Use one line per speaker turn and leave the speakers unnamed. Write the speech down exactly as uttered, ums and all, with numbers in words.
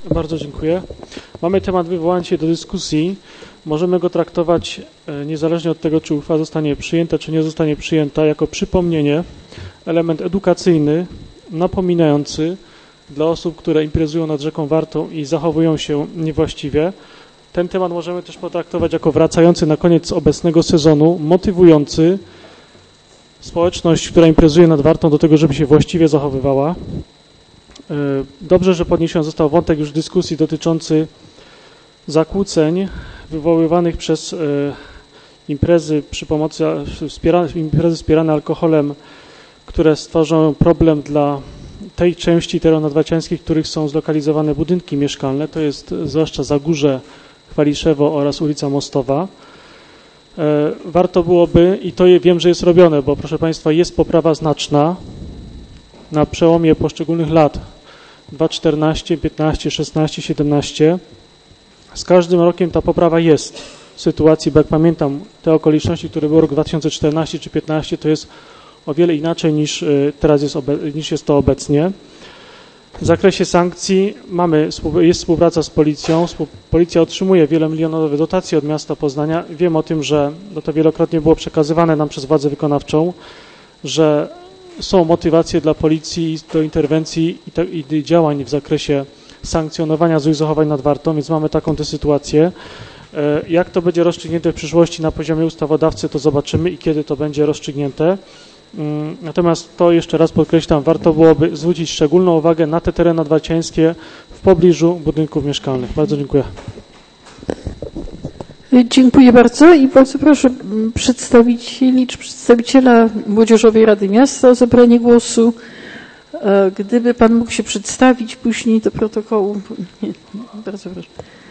Bardzo dziękuję. Mamy temat wywołania się do dyskusji. Możemy go traktować niezależnie od tego, czy uchwała zostanie przyjęta, czy nie zostanie przyjęta, jako przypomnienie, element edukacyjny, napominający dla osób, które imprezują nad rzeką Wartą i zachowują się niewłaściwie. Ten temat możemy też potraktować jako wracający na koniec obecnego sezonu, motywujący społeczność, która imprezuje nad Wartą do tego, żeby się właściwie zachowywała. Dobrze, że podniesiony został wątek już dyskusji dotyczący zakłóceń wywoływanych przez imprezy przy pomocy wspiera, imprezy wspierane alkoholem, które stworzą problem dla tej części terenów nadwarciańskich, w których są zlokalizowane budynki mieszkalne, to jest zwłaszcza Zagórze, Chwaliszewo oraz ulica Mostowa. Warto byłoby, i to wiem, że jest robione, bo proszę Państwa, jest poprawa znaczna na przełomie poszczególnych lat dwa tysiące czternaście, piętnaście, szesnaście, siedemnaście. Z każdym rokiem ta poprawa jest w sytuacji, bo jak pamiętam te okoliczności, które były rok dwa tysiące czternasty czy piętnaście, to jest o wiele inaczej niż teraz jest, niż jest to obecnie. W zakresie sankcji mamy, jest współpraca z policją. Policja otrzymuje wielomilionowe dotacje od miasta Poznania. Wiem o tym, że no to wielokrotnie było przekazywane nam przez władzę wykonawczą, że są motywacje dla policji do interwencji i, te, i działań w zakresie sankcjonowania złych zachowań nad Wartą, więc mamy taką tę sytuację. Jak to będzie rozstrzygnięte w przyszłości na poziomie ustawodawcy, to zobaczymy i kiedy to będzie rozstrzygnięte. Natomiast to jeszcze raz podkreślam, warto byłoby zwrócić szczególną uwagę na te tereny nadwarciańskie w pobliżu budynków mieszkalnych. Bardzo dziękuję.
Dziękuję bardzo i bardzo proszę przedstawicieli czy przedstawiciela Młodzieżowej Rady Miasta o zabranie głosu. Gdyby Pan mógł się przedstawić później do protokołu. Nie, bardzo proszę.